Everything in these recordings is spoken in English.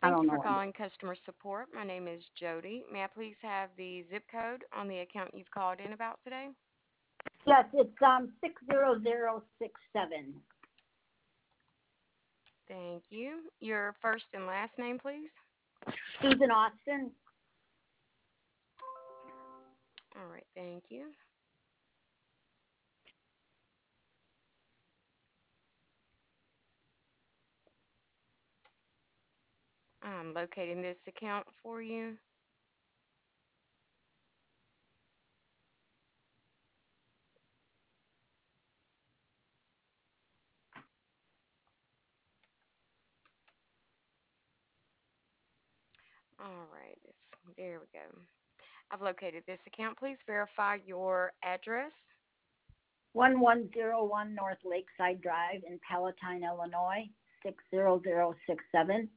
I Thank don't you know for what I'm doing. calling customer support. My name is Jody. May I please have the zip code on the account you've called in about today? Yes, it's 60067. Thank you. Your first and last name, please. Susan Austin. All right, thank you. I'm locating this account for you. All right, there we go. I've located this account. Please verify your address. 1101 North Lakeside Drive in Palatine, Illinois, 60067.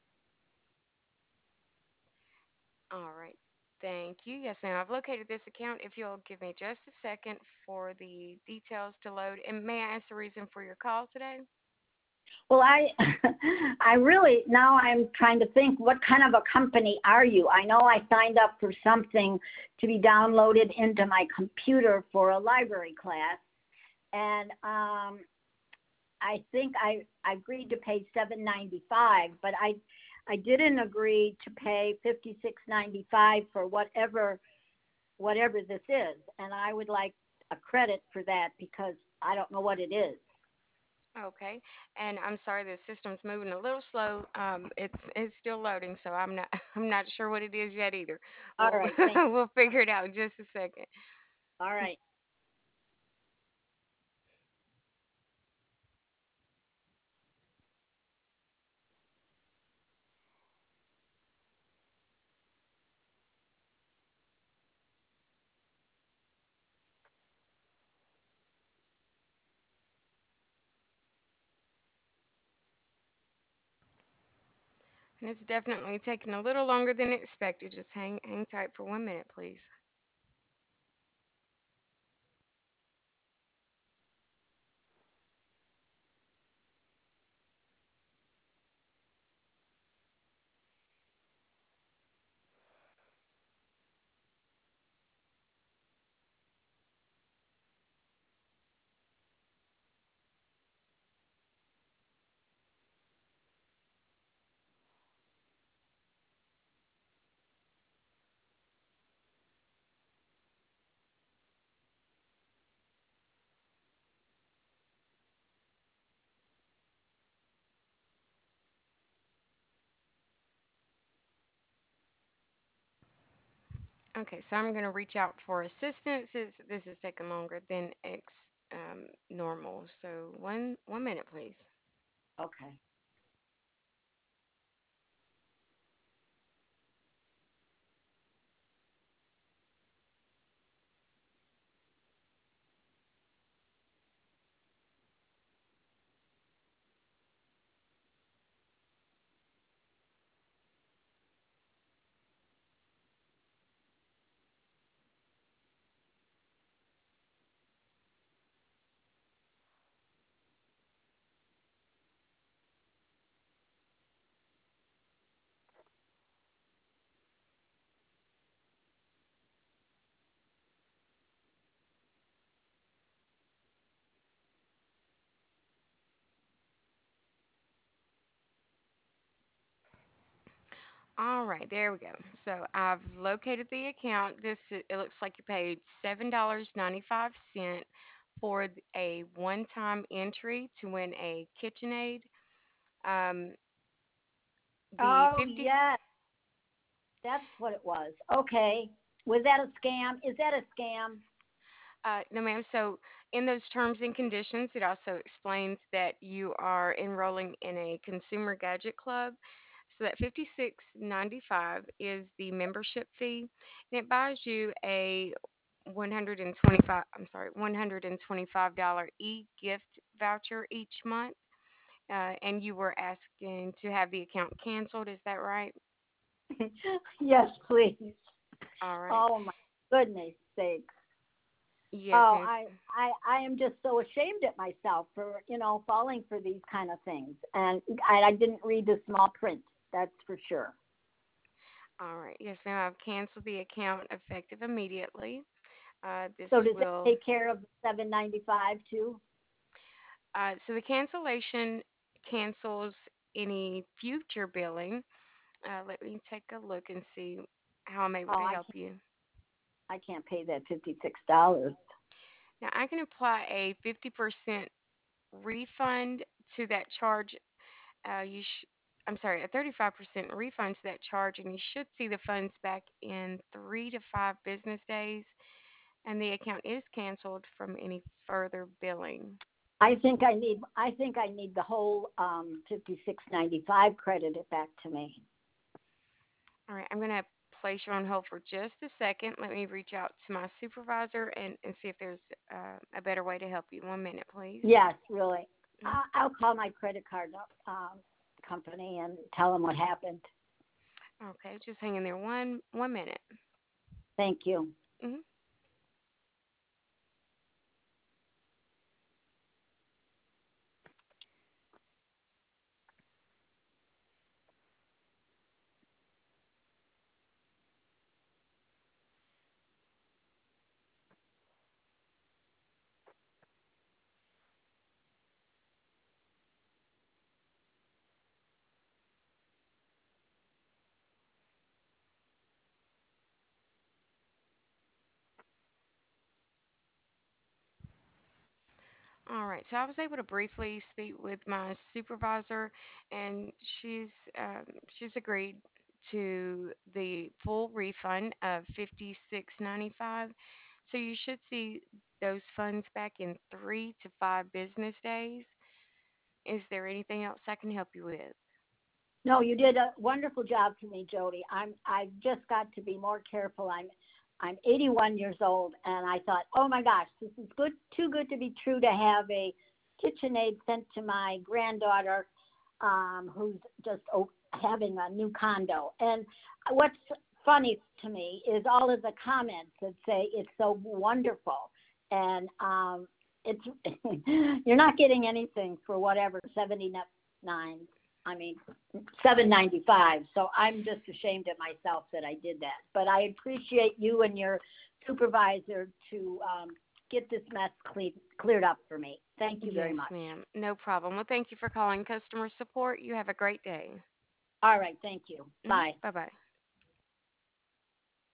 All right, thank you. Yes, ma'am. I've located this account. If you'll give me just a second for the details to load. And may I ask the reason for your call today? Well, I really, now I'm trying to think, what kind of a company are you? I know I signed up for something to be downloaded into my computer for a library class, and I think I agreed to pay $7.95, but I didn't agree to pay $56.95 for whatever this is, and I would like a credit for that because I don't know what it is. Okay. And I'm sorry, the system's moving a little slow. It's still loading, so I'm not I'm not sure what it is yet either. All We'll right, thank. we'll figure it out in just a second. All right. And it's definitely taking a little longer than expected. Just hang tight for 1 minute, please. Okay, so I'm gonna reach out for assistance. This is taking longer than ex normal. So one minute, please. Okay. All right, there we go. So I've located the account. It looks like you paid $7.95 for a one-time entry to win a KitchenAid. Um, the Oh, 50 yes, that's what it was. Okay. Was that a scam? Is that a scam? No, ma'am. So, in those terms and conditions, it also explains that you are enrolling in a consumer gadget club. So that 56.95 is the membership fee, and it buys you a 125, I'm sorry, $125 e-gift voucher each month. And you were asking to have the account canceled, is that right? Yes, please. All right. Oh my goodness sakes. Yes, Oh, ma'am. I am just so ashamed at myself for, falling for these kind of things. And I didn't read the small print. That's for sure. All right. Yes, ma'am. I've canceled the account effective immediately. This So does that will, take care of the 795 too? so the cancellation cancels any future billing. Let me take a look and see how I'm able Oh, to help you. I can't pay that $56. Now, I can apply a 50% refund to that charge. I'm sorry, a 35% refund to that charge, and you should see the funds back in 3 to 5 business days. And the account is canceled from any further billing. I think I need the whole 56.95 credited back to me. All right, I'm going to place you on hold for just a second. Let me reach out to my supervisor and see if there's a better way to help you. 1 minute, please. Yes, really. Mhm. I'll call my credit card company and tell them what happened. Okay, just hang in there 1 minute. Thank you. Hmm. All right, so I was able to briefly speak with my supervisor, and she's agreed to the full refund of 56.95. So you should see those funds back in 3 to 5 business days. Is there anything else I can help you with? No, you did a wonderful job for me, Jody. I've just got to be more careful. I'm 81 years old, and I thought, oh my gosh, this is too good to be true to have a KitchenAid sent to my granddaughter, who's just having a new condo. And what's funny to me is all of the comments that say it's so wonderful, and it's you're not getting anything for whatever 79. I mean, 795. So I'm just ashamed of myself that I did that. But I appreciate you and your supervisor to get this mess cleared up for me. Thank you very Yes, much. ma'am. No problem. Well, thank you for calling customer support. You have a great day. All right. Thank you. Bye. Bye bye.